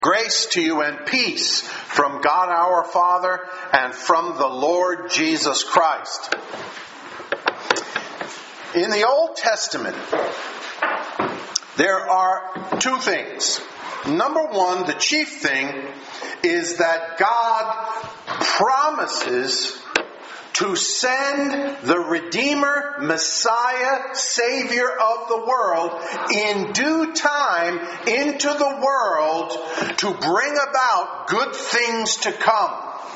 Grace to you and peace from God our Father and from the Lord Jesus Christ. In the Old Testament, there are two things. Number one, the chief thing is that God promises to send the Redeemer, Messiah, Savior of the world in due time into the world to bring about good things to come.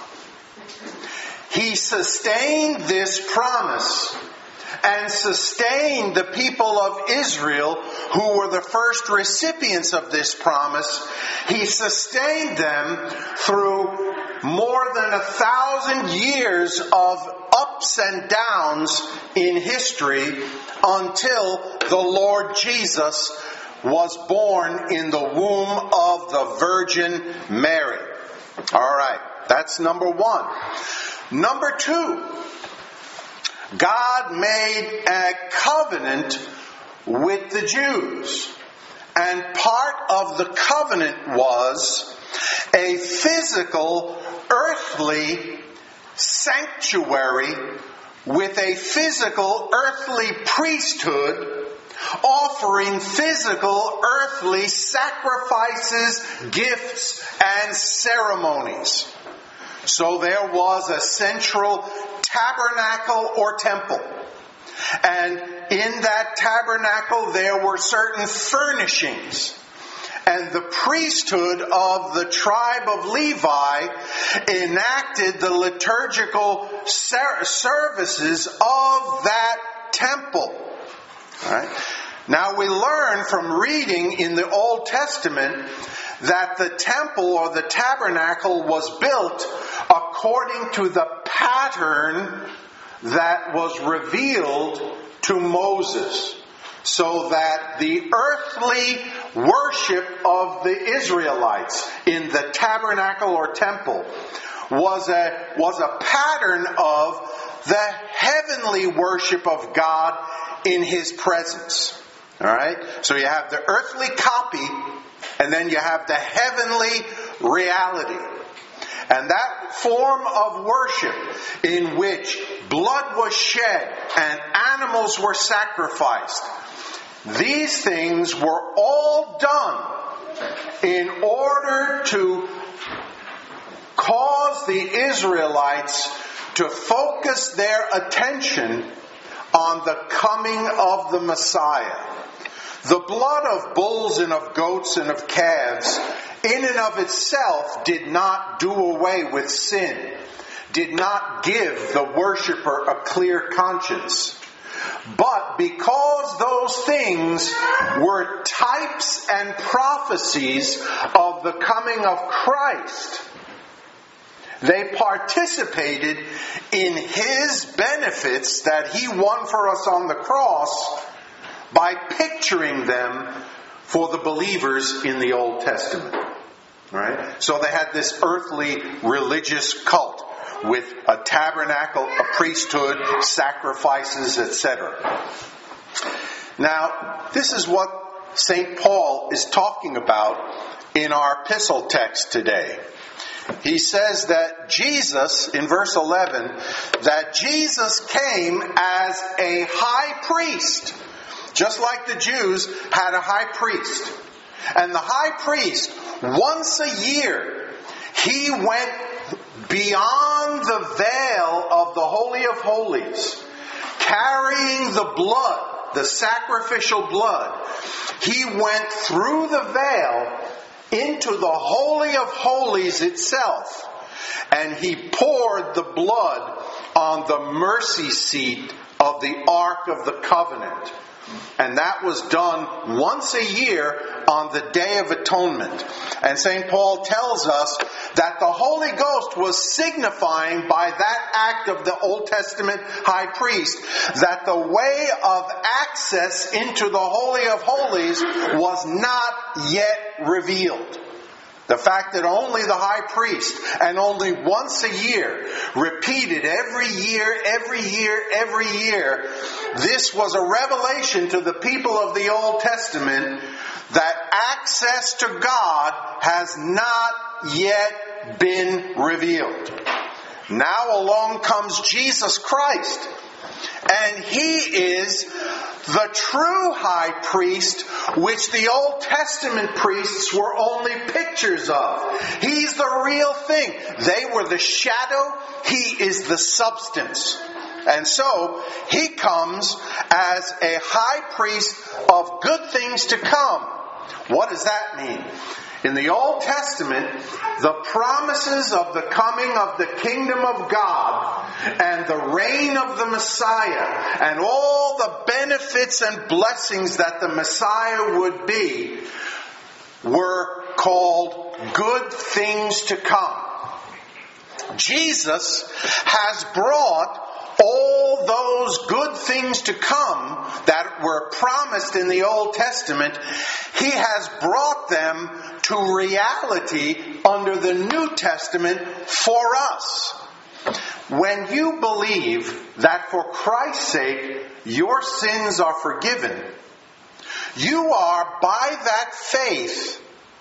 He sustained this promise and sustained the people of Israel who were the first recipients of this promise. He sustained them through more than 1,000 years of ups and downs in history until the Lord Jesus was born in the womb of the Virgin Mary. All right, that's number one. Number two, God made a covenant with the Jews. And part of the covenant was a physical, earthly sanctuary with a physical, earthly priesthood offering physical, earthly sacrifices, gifts, and ceremonies. So there was a central tabernacle or temple. And in that tabernacle there were certain furnishings. And the priesthood of the tribe of Levi enacted the liturgical services of that temple. All right? Now we learn from reading in the Old Testament that the temple or the tabernacle was built according to the pattern that was revealed to Moses, so that the earthly worship of the Israelites in the tabernacle or temple was a pattern of the heavenly worship of God in His presence. All right? So you have the earthly copy, and then you have the heavenly reality. And that form of worship in which blood was shed and animals were sacrificed, these things were all done in order to cause the Israelites to focus their attention on the coming of the Messiah. The blood of bulls and of goats and of calves, in and of itself, did not do away with sin, did not give the worshiper a clear conscience. But because those things were types and prophecies of the coming of Christ, they participated in His benefits that He won for us on the cross by picturing them for the believers in the Old Testament. Right? So they had this earthly religious cult with a tabernacle, a priesthood, sacrifices, etc. Now, this is what St. Paul is talking about in our epistle text today. He says that Jesus, in verse 11, that Jesus came as a high priest. Just like the Jews had a high priest. And the high priest, once a year, he went beyond the veil of the Holy of Holies, carrying the blood, the sacrificial blood. He went through the veil into the Holy of Holies itself, and he poured the blood on the mercy seat of the Ark of the Covenant. And that was done once a year on the Day of Atonement. And St. Paul tells us that the Holy Ghost was signifying by that act of the Old Testament high priest that the way of access into the Holy of Holies was not yet revealed. The fact that only the high priest, and only once a year, repeated every year, this was a revelation to the people of the Old Testament that access to God has not yet been revealed. Now along comes Jesus Christ, and He is the true high priest, which the Old Testament priests were only pictures of. He's the real thing. They were the shadow. He is the substance. And so, He comes as a high priest of good things to come. What does that mean? In the Old Testament, the promises of the coming of the kingdom of God and the reign of the Messiah and all the benefits and blessings that the Messiah would be were called good things to come. Jesus has brought all those good things to come that were promised in the Old Testament. He has brought them to reality under the New Testament for us. When you believe that for Christ's sake your sins are forgiven, you are by that faith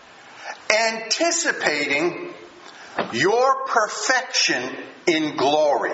anticipating your perfection in glory.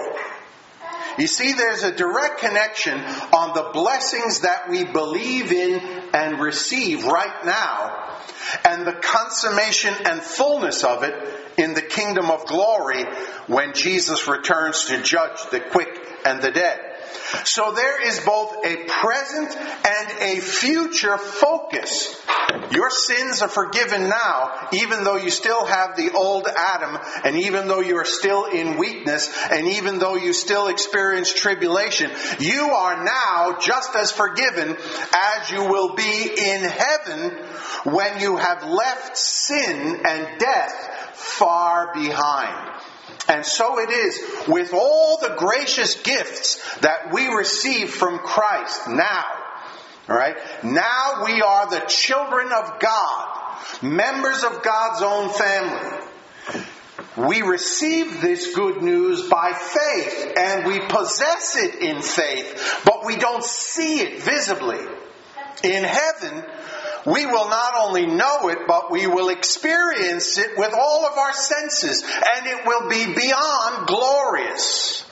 You see, there's a direct connection on the blessings that we believe in and receive right now, and the consummation and fullness of it in the kingdom of glory when Jesus returns to judge the quick and the dead. So there is both a present and a future focus. Your sins are forgiven now, even though you still have the old Adam, and even though you are still in weakness, and even though you still experience tribulation, you are now just as forgiven as you will be in heaven when you have left sin and death far behind. And so it is with all the gracious gifts that we receive from Christ now. All right? Now we are the children of God, members of God's own family. We receive this good news by faith, and we possess it in faith, but we don't see it visibly. In heaven, we will not only know it, but we will experience it with all of our senses, and it will be beyond glorious.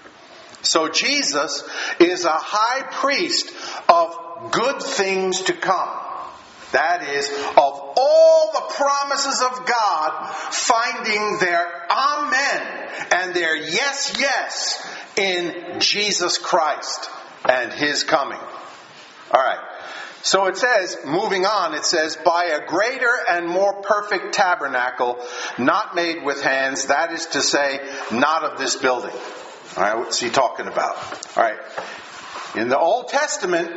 So Jesus is a high priest of good things to come. That is, of all the promises of God finding their amen and their yes, yes in Jesus Christ and His coming. All right. So it says, moving on, it says, by a greater and more perfect tabernacle, not made with hands, that is to say, not of this building. All right, what's he talking about? All right. In the Old Testament,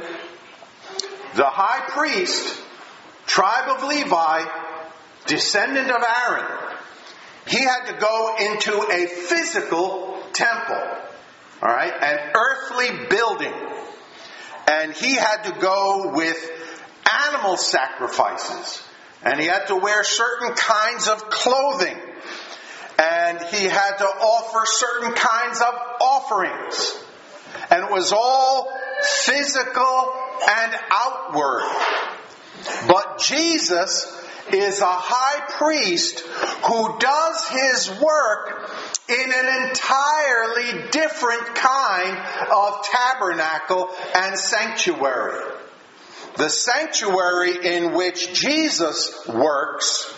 the high priest, tribe of Levi, descendant of Aaron, he had to go into a physical temple. All right, an earthly building. And he had to go with animal sacrifices. And he had to wear certain kinds of clothing. And he had to offer certain kinds of offerings. And it was all physical and outward. But Jesus is a high priest who does His work in an entirely different kind of tabernacle and sanctuary. The sanctuary in which Jesus works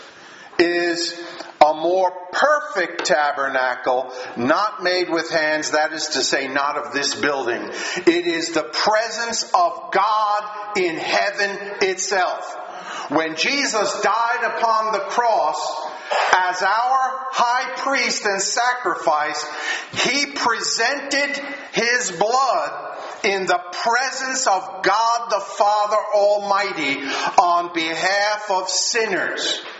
is a more perfect tabernacle, not made with hands, that is to say, not of this building. It is the presence of God in heaven itself. When Jesus died upon the cross as our high priest and sacrifice, He presented His blood in the presence of God the Father Almighty on behalf of sinners.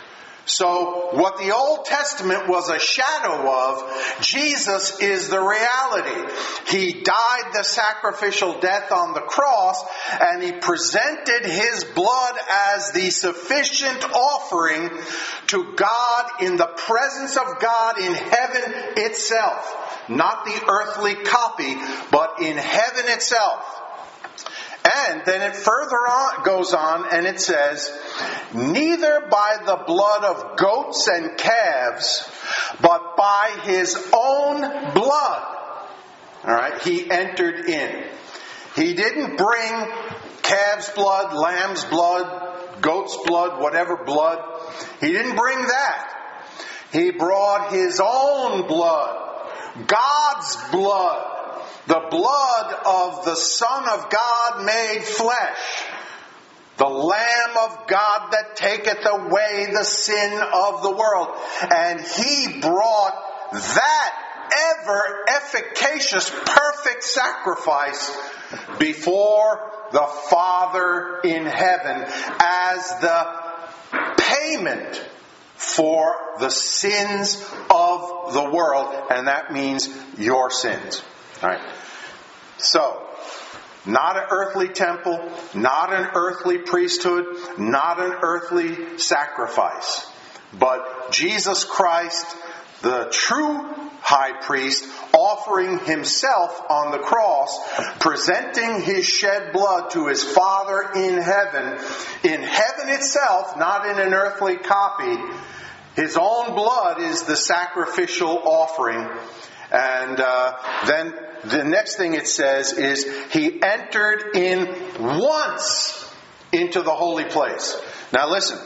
So what the Old Testament was a shadow of, Jesus is the reality. He died the sacrificial death on the cross, and He presented His blood as the sufficient offering to God in the presence of God in heaven itself. Not the earthly copy, but in heaven itself. And then it further on goes on and it says, neither by the blood of goats and calves, but by His own blood. Alright, He entered in. He didn't bring calf's blood, lamb's blood, goat's blood, whatever blood. He didn't bring that. He brought His own blood, God's blood. The blood of the Son of God made flesh. The Lamb of God that taketh away the sin of the world. And He brought that ever efficacious, perfect sacrifice before the Father in heaven as the payment for the sins of the world. And that means your sins. All right. So, not an earthly temple, not an earthly priesthood, not an earthly sacrifice, but Jesus Christ, the true high priest, offering Himself on the cross, presenting His shed blood to His Father in heaven itself, not in an earthly copy. His own blood is the sacrificial offering. And then the next thing it says is He entered in once into the holy place. Now listen.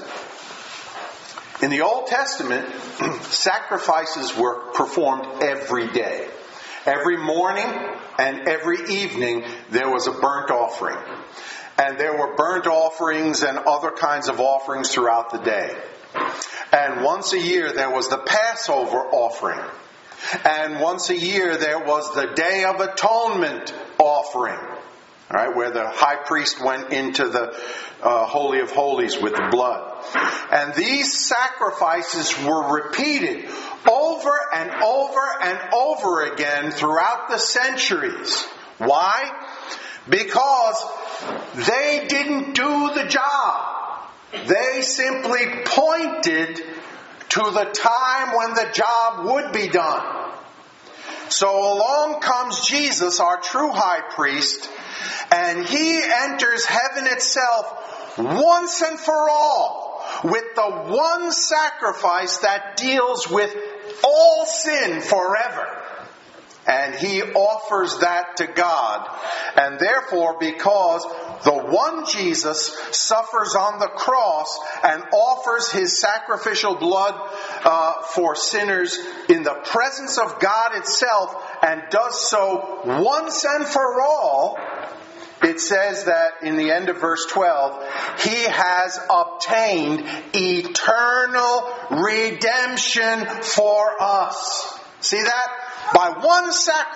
In the Old Testament, sacrifices were performed every day. Every morning and every evening there was a burnt offering. And there were burnt offerings and other kinds of offerings throughout the day. And once a year there was the Passover offering. And once a year there was the Day of Atonement offering, right, where the high priest went into the Holy of Holies with the blood. And these sacrifices were repeated over and over and over again throughout the centuries. Why? Because they didn't do the job. They simply pointed to the time when the job would be done. So along comes Jesus, our true high priest, and He enters heaven itself once and for all with the one sacrifice that deals with all sin forever. And He offers that to God. And therefore, because the one Jesus suffers on the cross and offers His sacrificial blood for sinners in the presence of God itself, and does so once and for all, it says that in the end of verse 12, He has obtained eternal redemption for us. See that? By one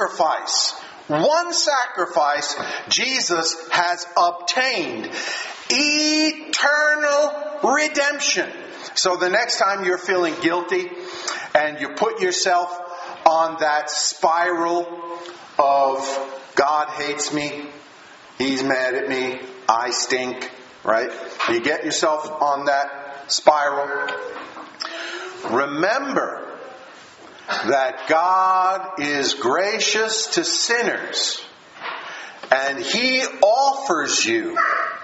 sacrifice, Jesus has obtained eternal redemption. So the next time you're feeling guilty and you put yourself on that spiral of God hates me, He's mad at me, I stink, right? You get yourself on that spiral. Remember that God is gracious to sinners, and He offers you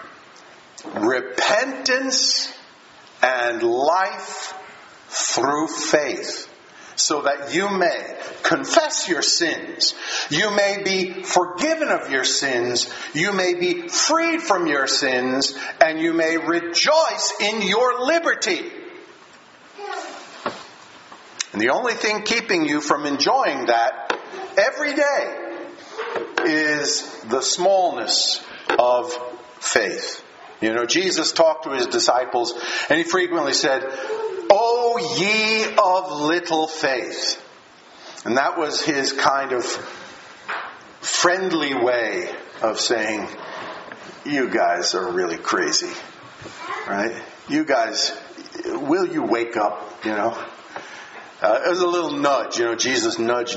repentance and life through faith, so that you may confess your sins, you may be forgiven of your sins, you may be freed from your sins, and you may rejoice in your liberty. And the only thing keeping you from enjoying that every day is the smallness of faith. You know, Jesus talked to His disciples and He frequently said, "O ye of little faith." And that was His kind of friendly way of saying, you guys are really crazy. Right? You guys, will you wake up, It was a little nudge, Jesus nudge,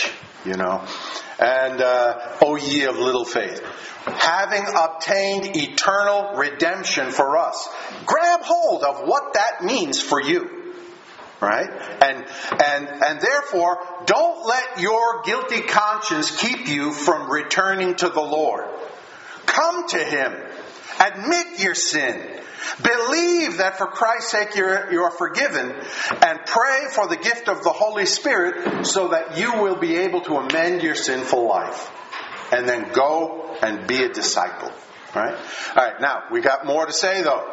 And, O ye of little faith. Having obtained eternal redemption for us. Grab hold of what that means for you. Right? And therefore, don't let your guilty conscience keep you from returning to the Lord. Come to Him. Admit your sin. Believe that for Christ's sake you are forgiven. And pray for the gift of the Holy Spirit so that you will be able to amend your sinful life. And then go and be a disciple. Right? All right, now, we got more to say though.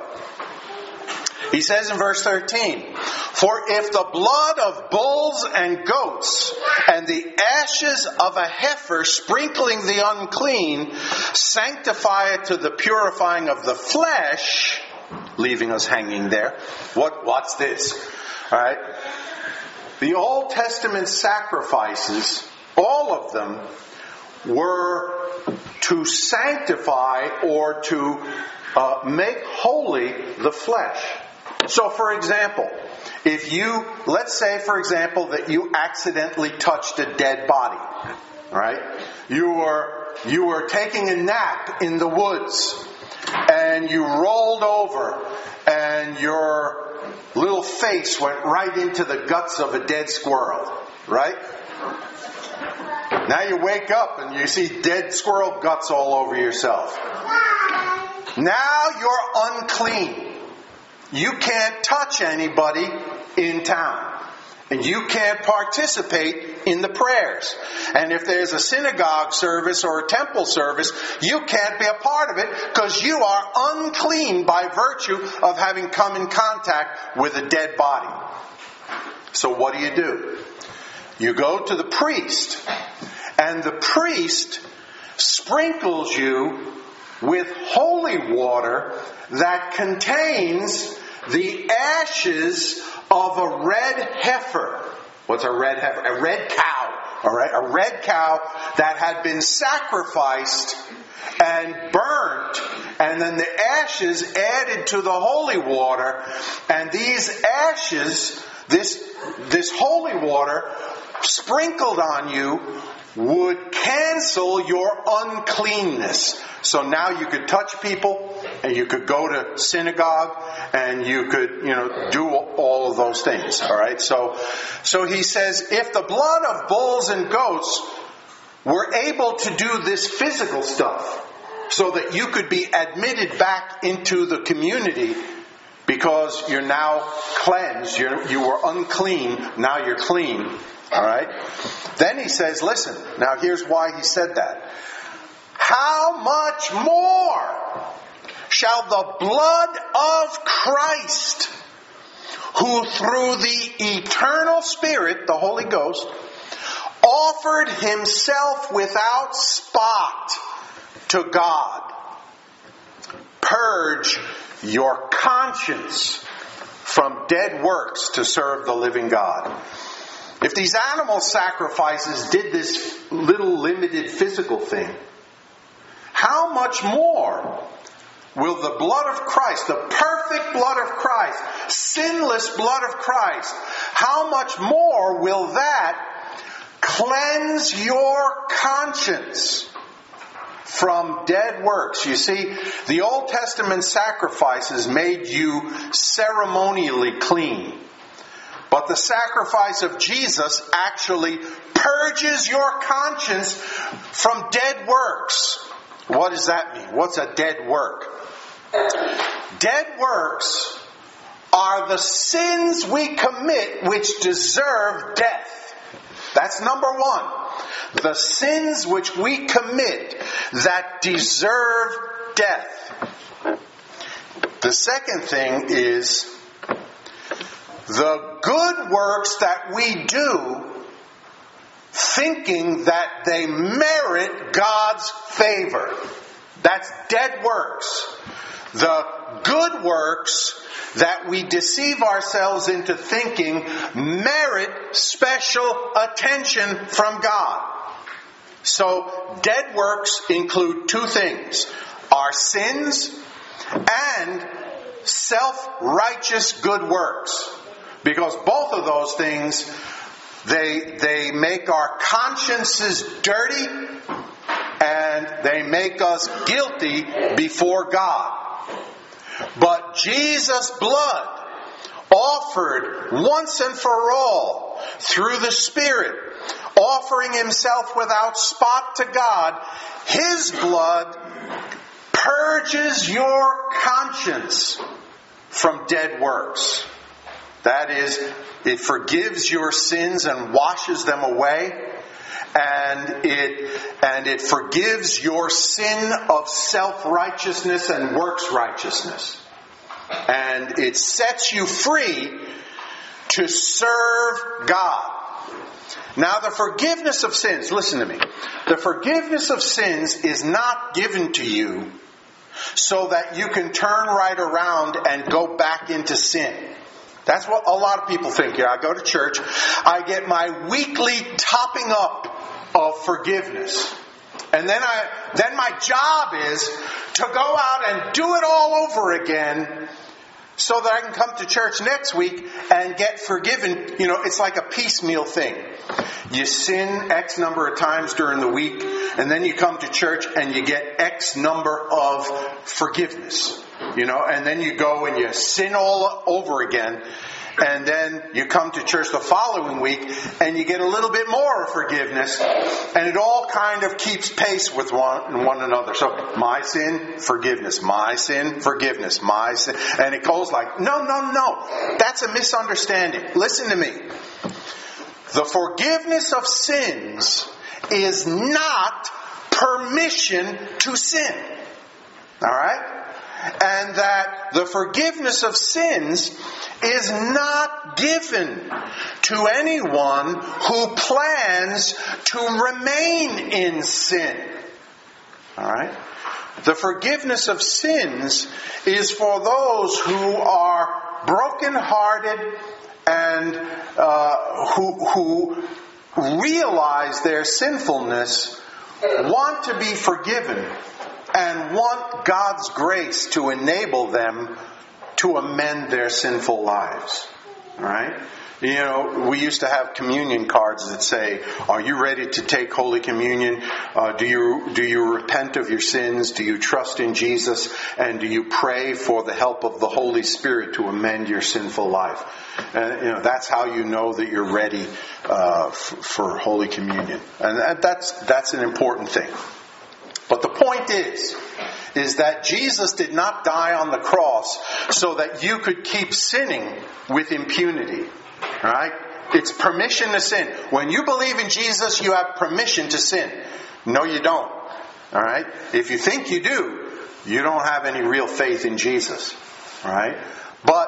He says in verse 13, for if the blood of bulls and goats and the ashes of a heifer sprinkling the unclean sanctify it to the purifying of the flesh, leaving us hanging there. What's this? All right. The Old Testament sacrifices, all of them, were to sanctify or to make holy the flesh. So, for example, let's say, for example, that you accidentally touched a dead body, right? You were taking a nap in the woods, and you rolled over, and your little face went right into the guts of a dead squirrel, right? Now you wake up and you see dead squirrel guts all over yourself. Now you're unclean. You can't touch anybody in town. And you can't participate in the prayers. And if there's a synagogue service or a temple service, you can't be a part of it because you are unclean by virtue of having come in contact with a dead body. So what do? You go to the priest, and the priest sprinkles you with holy water that contains the ashes of a red heifer. What's a red heifer? A red cow. All right, a red cow that had been sacrificed and burnt, and then the ashes added to the holy water, and these ashes, this holy water sprinkled on you would cancel your uncleanness. So now you could touch people, and you could go to synagogue, and you could, do all of those things. All right. So he says, if the blood of bulls and goats were able to do this physical stuff, so that you could be admitted back into the community, because you're now cleansed, you were unclean, now you're clean. All right. Then he says, listen, now here's why he said that. How much more shall the blood of Christ, who through the eternal Spirit, the Holy Ghost, offered himself without spot to God, purge your conscience from dead works to serve the living God. If these animal sacrifices did this little limited physical thing, how much more will the blood of Christ, the perfect blood of Christ, sinless blood of Christ, how much more will that cleanse your conscience from dead works? You see, the Old Testament sacrifices made you ceremonially clean. But the sacrifice of Jesus actually purges your conscience from dead works. What does that mean? What's a dead work? Dead works are the sins we commit which deserve death. That's number one. The sins which we commit that deserve death. The second thing is the good works that we do, thinking that they merit God's favor. That's dead works. The good works that we deceive ourselves into thinking merit special attention from God. So, dead works include two things: our sins and self-righteous good works. Because both of those things, they make our consciences dirty and they make us guilty before God. But Jesus' blood, offered once and for all through the Spirit, offering Himself without spot to God, His blood purges your conscience from dead works. That is, it forgives your sins and washes them away, and it forgives your sin of self-righteousness and works righteousness. And it sets you free to serve God. Now, the forgiveness of sins, listen to me. The forgiveness of sins is not given to you so that you can turn right around and go back into sin. That's what a lot of people think. I go to church, I get my weekly topping up of forgiveness. And then my job is to go out and do it all over again so that I can come to church next week and get forgiven. You know, it's like a piecemeal thing. You sin X number of times during the week, and then you come to church and you get X number of forgiveness. You know, and then you go and you sin all over again. And then you come to church the following week and you get a little bit more forgiveness. And it all kind of keeps pace with one another. So, my sin, forgiveness. My sin, forgiveness. My sin. And it goes like, no. That's a misunderstanding. Listen to me. The forgiveness of sins is not permission to sin. Alright? And that the forgiveness of sins is not given to anyone who plans to remain in sin. Alright? The forgiveness of sins is for those who are brokenhearted and who realize their sinfulness, want to be forgiven, and want God's grace to enable them to amend their sinful lives. Alright? You know, we used to have communion cards that say, are you ready to take Holy Communion? Do you repent of your sins? Do you trust in Jesus? And do you pray for the help of the Holy Spirit to amend your sinful life? That's how you know that you're ready for Holy Communion. And that's an important thing. But the point is that Jesus did not die on the cross so that you could keep sinning with impunity. Right? It's permission to sin. When you believe in Jesus, you have permission to sin. No, you don't. Alright? If you think you do, you don't have any real faith in Jesus. Alright? But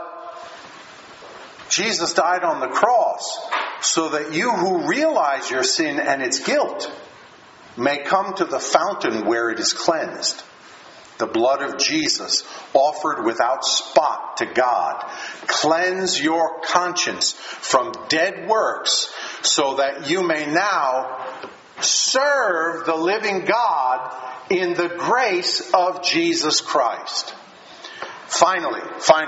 Jesus died on the cross so that you who realize your sin and its guilt may come to the fountain where it is cleansed. The blood of Jesus, offered without spot to God, cleanse your conscience from dead works so that you may now serve the living God in the grace of Jesus Christ. Finally,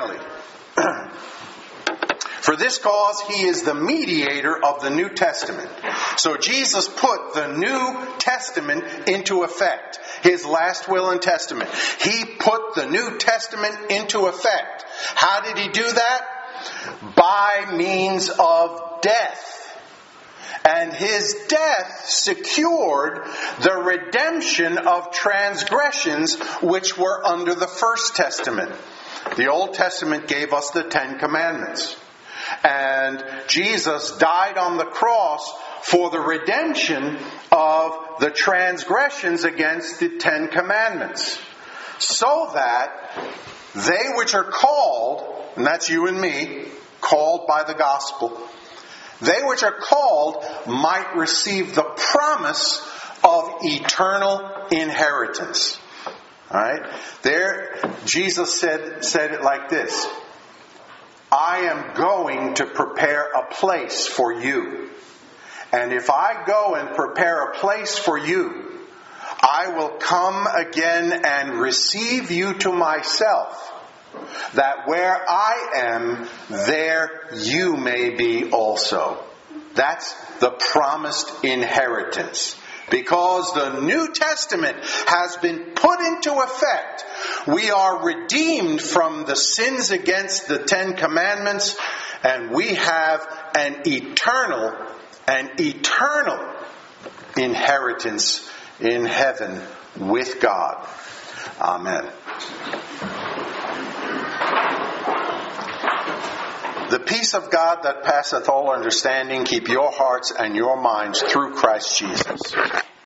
for this cause he is the mediator of the New Testament. So Jesus put the New Testament into effect. His last will and testament. He put the New Testament into effect. How did he do that? By means of death. And his death secured the redemption of transgressions which were under the First Testament. The Old Testament gave us the Ten Commandments. And Jesus died on the cross for the redemption of the transgressions against the Ten Commandments. So that they which are called, and that's you and me, called by the gospel, they which are called might receive the promise of eternal inheritance. Alright? There, Jesus said it like this. I am going to prepare a place for you. And if I go and prepare a place for you, I will come again and receive you to myself, that where I am, there you may be also. That's the promised inheritance. Because the New Testament has been put into effect, we are redeemed from the sins against the Ten Commandments, and we have an eternal inheritance in heaven with God. Amen. The peace of God that passeth all understanding keep your hearts and your minds through Christ Jesus.